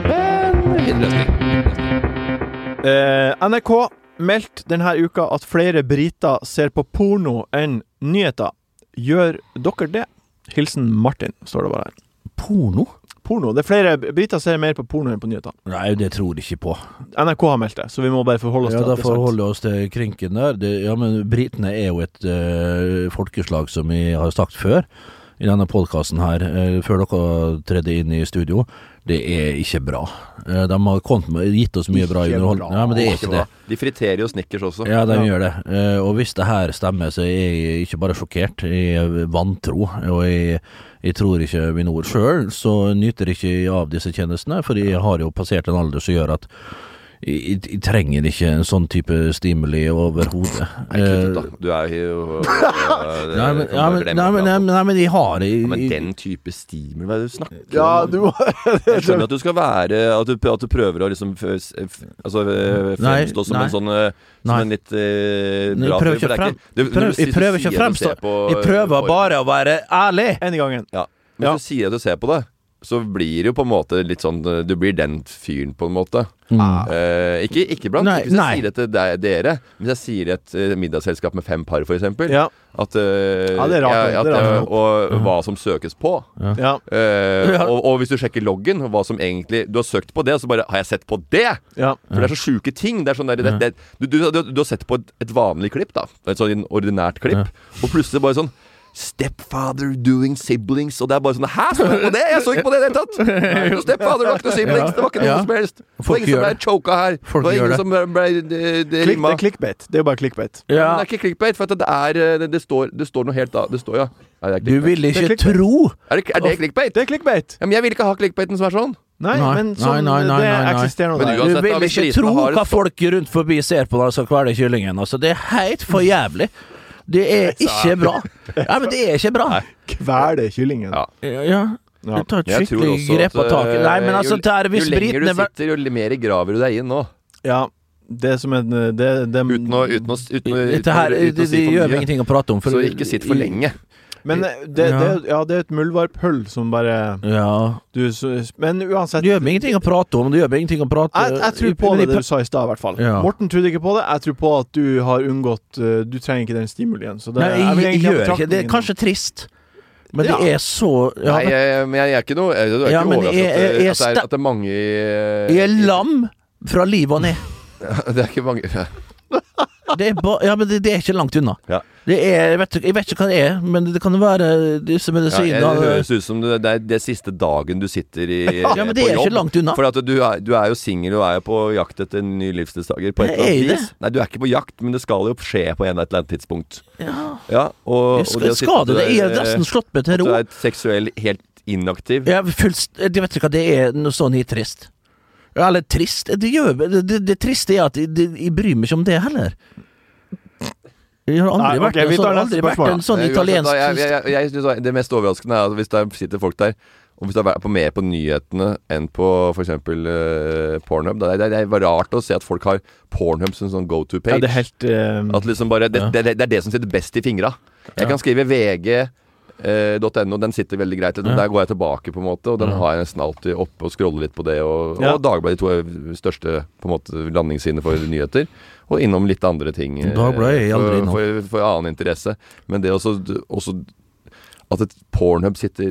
B: NRK meldt denne uka at flere briter ser på porno enn nyheter. Gjør dere det? Hilsen Martin, står det bare her.
K: Porno?
B: Det er flere briter ser mer på porno enn på nyheter.
K: Nei, det tror jeg ikke på.
B: NRK har meldt det, så vi må bare forholde oss til det.
K: Ja, da forholder vi oss til krinken der. Men britene er jo et folkeslag som vi har sagt før i denne podcasten her, før dere tredde inn i studio. Det er ikke bra. De har gitt oss mye bra underholdning. Ja, men det er ikke det.
D: De friterer jo Snickers også.
K: Ja, de gjør det. Og hvis det her stemmer, så er jeg ikke bare sjokkert, jeg er vantro, og jeg tror ikke min ord selv, så nyter jeg ikke av disse tjenestene, for jeg har jo passert en alder som gjør at jeg trenger ikke en sånn type stimuli overhodet.
D: Du er jo
K: Nei, men jeg har
D: men den type stimuli, hva er det du snakker om? Jeg skjønner at du skal være At du prøver å liksom fremstå som en sånn som en litt bra
K: Jeg prøver ikke å fremstå. Jeg prøver bare å være ærlig
B: en i gangen.
D: Ja, men hvis du sier at du ser på det, så blir det jo på en måte litt sånn du blir den fyren på en måte. Ikke blant hvis jeg sier det til dere, hvis jeg sier et middagsselskap med 5 par for eksempel, at det er rart, og hva som søkes på, og hvis du sjekker loggen og hva som egentlig du har søkt på det, og så bare har jeg sett på det, for det er så sjuke ting. Det er sånn der, du har sett på et vanlig klipp da, et sånn ordinært klipp, og plutselig bare sånn Stepfather doing siblings, og det er bare sånn hæ, så jeg på det? Jeg så ikke på det i det hele tatt. Stepfather var ikke noe siblings, det var ikke noe som helst. Det var ingen som ble choka her. Det var ingen som ble
B: det er clickbait. Det er jo bare clickbait.
D: Ja. Men det er ikke clickbait, for at det står noe helt da. Det står
K: du vil ikke tro.
D: Er det clickbait?
B: Det er clickbait.
D: Ja, men jeg vil ikke ha clickbaiten som er sånn.
B: Nei, men sånn, det eksisterer noe der.
K: Du vil ikke tro hva folk rundt forbi ser på når de skal kvele kyllingen. Altså, det er helt for jævlig. Det er ikke bra. Ja, men det er ikke bra.
B: Kvele kyllingen.
K: Ja. Du tar et skikkelig grep på taket. Nei, men altså, hvis
D: jo lenger du sitter, jo mer graver du deg inn nå.
B: Ja, det som er
D: uten å si for mye.
K: Det gjør vi ingenting å prate om.
D: Så ikke sitt for lenge.
B: Men det er et muldvarphull som bare men uansett
K: Det gjør meg ingenting å prate om. Jeg
B: tror på det du sa i stad i hvert fall. Morten trodde ikke på det. Jeg tror på at du har unngått Du trenger ikke den stimulien. Så
K: Nei, jeg gjør ikke. Det er kanskje trist, men det er så
D: Nei, men jeg er ikke noe Jeg er ikke overrasket at det er mange
K: Jeg er lam fra liv og ned.
D: Det er ikke mange
K: det er ikke langt unna. Jeg vet ikke hva det er, men det kan være disse medisinene.
D: Det høres ut som det er det siste dagen du sitter
K: men det er ikke langt unna.
D: For at du er jo singel og er på jakt etter en ny livsdelstaker på et eller annet vis. Nei, du er ikke på jakt, men det skal jo skje på et eller annet tidspunkt. Og det
K: er nesten slått med til ro.
D: At du er seksuell helt inaktiv.
K: Jeg vet ikke hva det er, noe sånn trist. Eller trist. Det triste er at jeg bryr meg ikke om det heller. Jeg har aldri vært en sånn italiensk
D: jeg synes det mest overraskende er at hvis det sitter folk der, og hvis det er mer på nyhetene enn på for eksempel Pornhub, det er rart å se at folk har Pornhub som sånn go-to-page.
B: Det er helt
D: at liksom bare, det er det som sitter best i fingra. Jeg kan skrive VG.no, den sitter veldig greit. Der går jeg tilbake på en måte, og den har jeg nesten alltid oppe og scroller litt på det, og Dagbladet, de 2 største på en måte landingssidene for nyheter, og innom litt andre ting for annen interesse. Men det også at et Pornhub sitter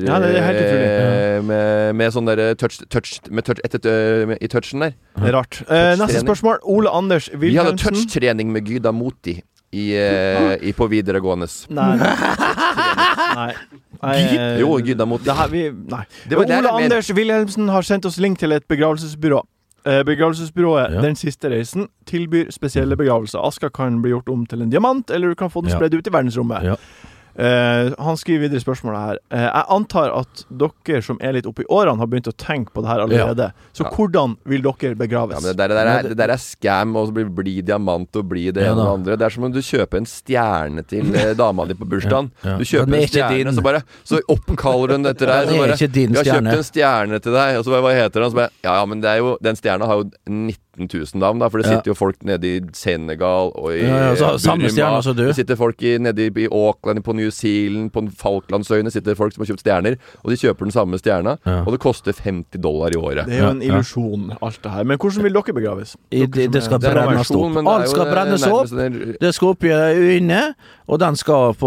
D: med sånn der touch i touchen der.
B: Det er rart. Neste spørsmål, Ole Anders Wilhelmsen.
D: Vi hadde touch-trening med Gyda Moti på videregående.
B: Nei.
D: Jo, Gydda mot
B: Nei. Ole Anders Wilhelmsen har sendt oss link til et begravelsesbyrå. Begravelsesbyrået Den siste reisen tilbyr spesielle begravelser. Aska kan bli gjort om til en diamant, eller du kan få den spredd ut I verdensrommet. Han skriver videre I spørsmålet her. Jeg antar at dere som litt oppe I årene har begynt å tenke på det her allerede. Så hvordan vil dere begraves?
D: Ja, men det der scam og bli diamant og bli det ene og andre. Det som om du kjøper en stjerne til dama di på bursdagen. Du kjøper en stjerne, så oppkaller hun etter deg. Så bare, vi har kjøpt en stjerne til deg. Og så hva heter den? Så bare, ja, men det jo, den stjerna har jo 19 000 navn da, for det sitter jo folk nede I Senegal og I Burma. Det sitter folk nede I Auckland, på New Zealand, på Falklandsøyene sitter folk som har kjøpt stjerner, og de kjøper den samme stjerna, og det koster $50 I året.
B: Det jo en illusjon, alt det her. Men hvordan vil dere begraves?
K: Det skal brennes opp. Alt skal brennes opp. Det skal opp I øynene, og den skal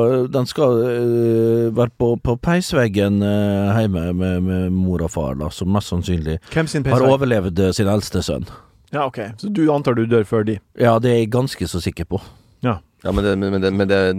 K: være på peisveggen hjemme med mor og far, da, som mest sannsynlig har overlevd sin eldste sønn.
B: Ja, ok. Så du antar du dør før de?
K: Ja, det jeg ganske så sikker på.
D: Ja, men den der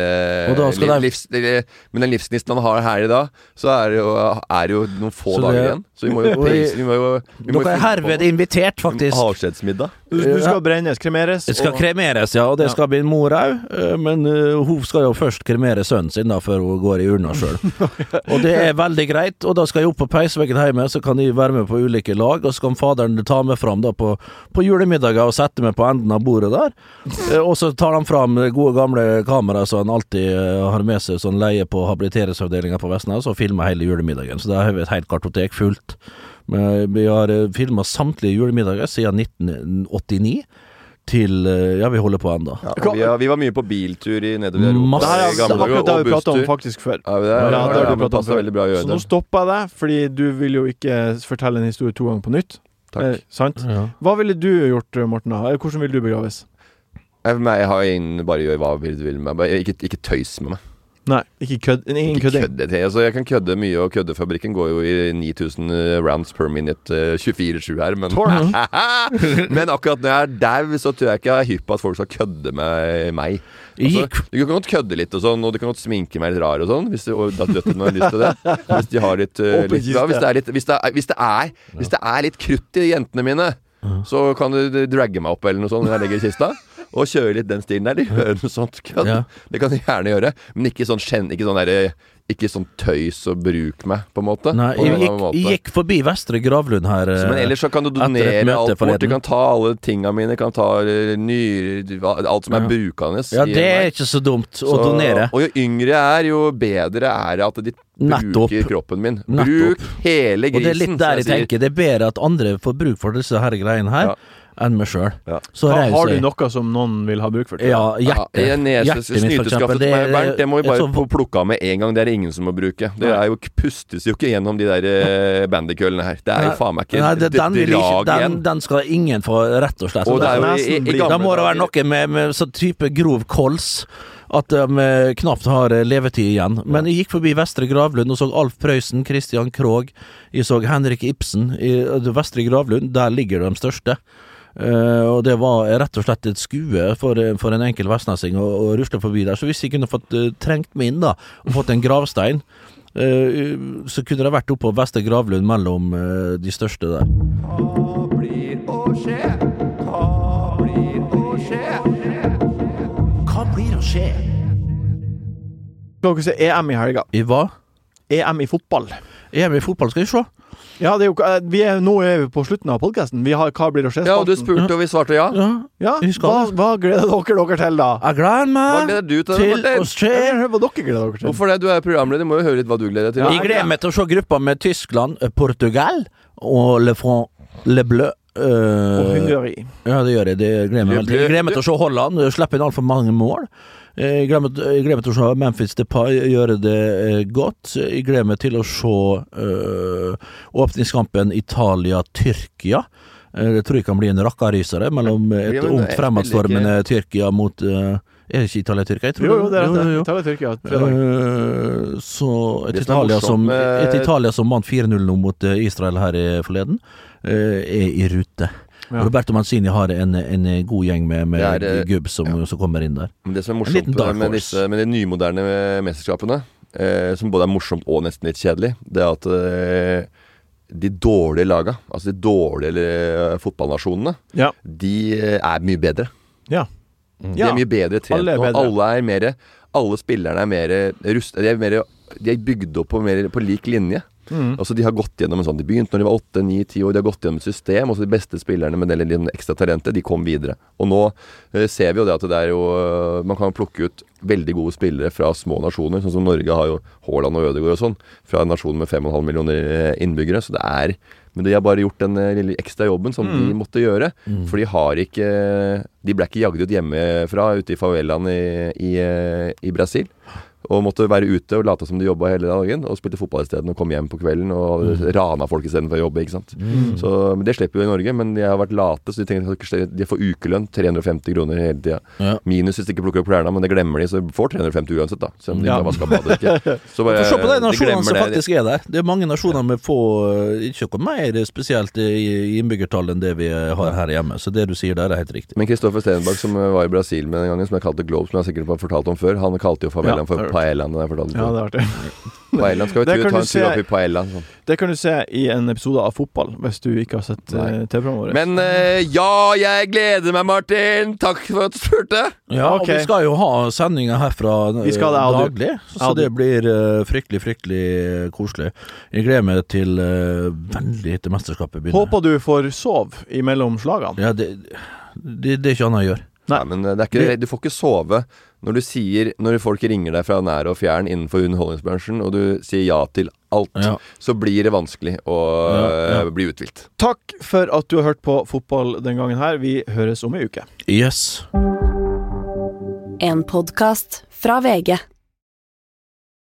D: men den livsgnisten han har her I dag, så det jo noen få dager igjen. Så vi må jo
K: dere herved invitert, faktisk.
D: Avskjedsmiddag.
B: Du skal brennes, kremeres.
K: Det skal kremeres, ja, og det skal bli en mor også. Men hun skal jo først kremere sønnen sin da, før hun går I urna selv. Og det veldig greit, og da skal jeg opp på peisveggen hjemme, så kan de være med på ulike lag, og så kan faderen ta med frem da på julemiddager og sette med på enden av bordet der. Og så tar han frem gode gamle kamera så han alltid har med seg sånn leie på habiliteringsavdelingen på Vestnes og filmer hele julemiddagen, så det har vi et helt kartotek fullt. Men vi har filmet samtlige julemiddager siden 1989 til, vi holder på enda.
D: Ja, vi var mye på biltur I nedover Europa.
B: Det akkurat det vi pratet om faktisk før.
D: Det passer veldig bra å gjøre det.
B: Så nå stopper jeg deg, fordi du vil jo ikke fortelle en historie 2 ganger på nytt.
D: Takk.
B: Sant? Hva ville du gjort, Morten? Hvordan vil du begraves?
D: Jeg har ingen bare gjør hva vil du vil med meg. Ikke tøys med meg.
B: Nei, ingen kødding.
D: Altså, jeg kan kødde mye, og køddefabrikken går jo I 9000 rounds per minute 24/7 her, men men akkurat når jeg dau, så tror jeg ikke jeg hypp på at folk skal kødde med meg. Altså, du kan godt kødde litt og sånn, og du kan godt sminke meg litt rar og sånn, hvis døttene har lyst til det. Hvis de har hvis det litt krutt I jentene mine, så kan du dragge meg opp eller noe sånt når jeg legger I kista. Og kjøre litt den stilen der, de hører noe sånt kødd. Det kan de gjerne gjøre, men ikke sånn tøys og bruk meg, på en måte.
K: Nei, jeg gikk forbi Vestre Gravlund her.
D: Men ellers så kan du donere alt bort, du kan ta alle tingene mine, kan ta alt som brukende.
K: Ja, det ikke så dumt å donere.
D: Og jo yngre jeg jo bedre det at de bruker kroppen min. Bruk hele grisen.
K: Og det litt der jeg tenker, det bedre at andre får bruk for disse her greiene her, enn meg selv.
B: Har du noe som noen vil ha bruk for?
K: Ja, hjertet mitt for eksempel.
D: Det må vi bare få plukket med en gang. Det ingen som må bruke. Det jo pustes jo ikke gjennom de der bandykølene her. Det jo faen meg ikke drag igjen.
K: Den skal ingen få, rett og slett. Da må det være noe med sånn type grov kols at de knapt har levetid igjen. Men jeg gikk forbi Vestre Gravlund og så Alf Prøysen, Christian Krogh, jeg så Henrik Ibsen I Vestre Gravlund. Der ligger de største. Og det var rett og slett et skue for en enkel vestnesing å rusle forbi der, så hvis jeg kunne fått trengt meg inn da og fått en gravstein, så kunne det vært oppe på Vestre Gravlund mellom de største der.
H: Hva blir å skje? Hva blir å skje?
K: Hva blir å skje?
B: Skal dere se EM I helga?
K: I hva?
B: EM I fotball.
K: EM I fotball, skal vi se?
B: Ja, det nå vi på slutten av podcasten. Vi har Hva blir å skje?
D: Ja, og du spurte og vi svarte ja.
B: Hva gleder dere til da?
K: Jeg gleder meg til å se.
B: Hva dere gleder dere til?
D: Hvorfor det? Du programleder, du må jo høre litt hva du gleder til.
K: Jeg gleder meg til å se gruppa med Tyskland, Portugal og Le Bleu.
B: Og Hungary.
K: Ja, det gjør jeg. Det gleder meg til. Jeg gleder meg til å se Holland slippe inn alt for mange mål. Jeg gleder meg til å se Memphis Depay gjøre det godt. Jeg gleder meg til å se åpningskampen Italia-Tyrkia. Det tror jeg kan bli en rakkarysere mellom et ungt fremadstormende Tyrkia mot det ikke Italia-Tyrkia?
B: Jo, det rett. Italia-Tyrkia, fredag.
K: Så et Italia som vant 4-0 nå mot Israel her I forleden, I rute. Roberto Mancini har en god gjeng med gubb som kommer inn der.
D: Men det som morsomt med de nymoderne mesterskapene, som både morsomt og nesten litt kjedelig, det at de dårlige laga, altså de dårlige fotballnasjonene, de mye bedre.
B: Ja.
D: De mye bedre trent nå. Alle spillerne mer de bygd opp på lik linje. Altså de har gått gjennom en sånn, de begynte når de var 8, 9, 10 år, de har gått gjennom et system, og så de beste spillerne med det litt ekstra talentet, de kom videre. Og nå ser vi jo det at det jo, man kan plukke ut veldig gode spillere fra små nasjoner, sånn som Norge har jo Haaland og Ødegaard og sånn, fra en nasjon med 5,5 millioner innbyggere, så men de har bare gjort den lille ekstra jobben som de måtte gjøre, for de ble ikke jagd ut hjemmefra ute i favelaen i Brasil, og måtte være ute og late som de jobbet hele dagen og spilte fotball i stedet og kom hjem på kvelden og rana folk i stedet for å jobbe, ikke sant? Så men det slipper jo i Norge, men de har vært late, så de tenker at de får ukelønn 350 kroner hele tiden. Minus hvis de ikke plukker opp klærne, men det glemmer de, så de får 350 uansett da, selv om de ikke har vasket badet ikke. Så bare,
K: se på de nasjonene som faktisk der. Det mange nasjoner med få, ikke noe mer spesielt i innbyggertall enn det vi har her hjemme, så det du sier der helt riktig.
D: Men Kristoffer Stenberg, som var i Brasil med den gangen, som jeg kalte Globe, som jeg sikkert har fortalt om før, han kalte jo favelaen for Paellaen, det har jeg fortalt om.
B: Ja, det er artig.
D: Paellaen skal vi ta en tur opp i Paellaen. Sånn.
B: Det kan du se i en episode av fotball, hvis du ikke har sett TV-programmet vårt.
D: Men jeg gleder meg, Martin. Takk for at du spurte.
K: Ja, og vi skal jo ha sendinger herfra daglig, så det blir fryktelig koselig. Jeg gleder meg til veldig til mesterskapet begynner.
B: Håper du får sov imellom slagene.
K: Ja, det er ikke annet å gjøre.
D: Nei, men det er ikke, du får ikke sove når folk ringer deg fra nær og fjern innenfor underholdningsbransjen, og du sier ja til alt, så blir det vanskelig å bli uthvilt.
B: Takk for at du har hørt på fotball den gangen her. Vi høres om en uke.
K: Yes.
G: En podcast fra VG.